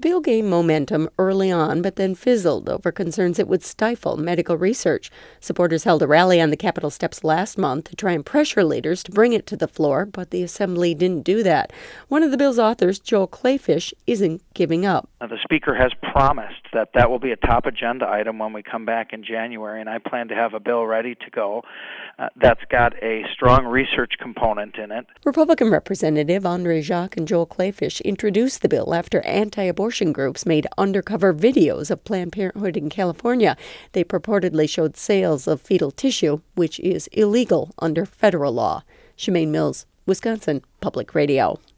bill gained momentum early on, but then fizzled over concerns it would stifle medical research. Supporters held a rally on the Capitol steps last month to try and pressure leaders to bring it to the floor, but the Assembly didn't do that. One of the bill's authors, Joel Kleefisch, isn't giving up. The Speaker has promised that will be a top agenda item when we come back in January, and I plan to have a bill ready to go that's got a strong research component in it. Republican Representative Andre Jacques and Joel Kleefisch introduced the bill after anti-abortion groups made undercover videos of Planned Parenthood in California. They purportedly showed sales of fetal tissue, which is illegal under federal law. Shemaine Mills, Wisconsin Public Radio.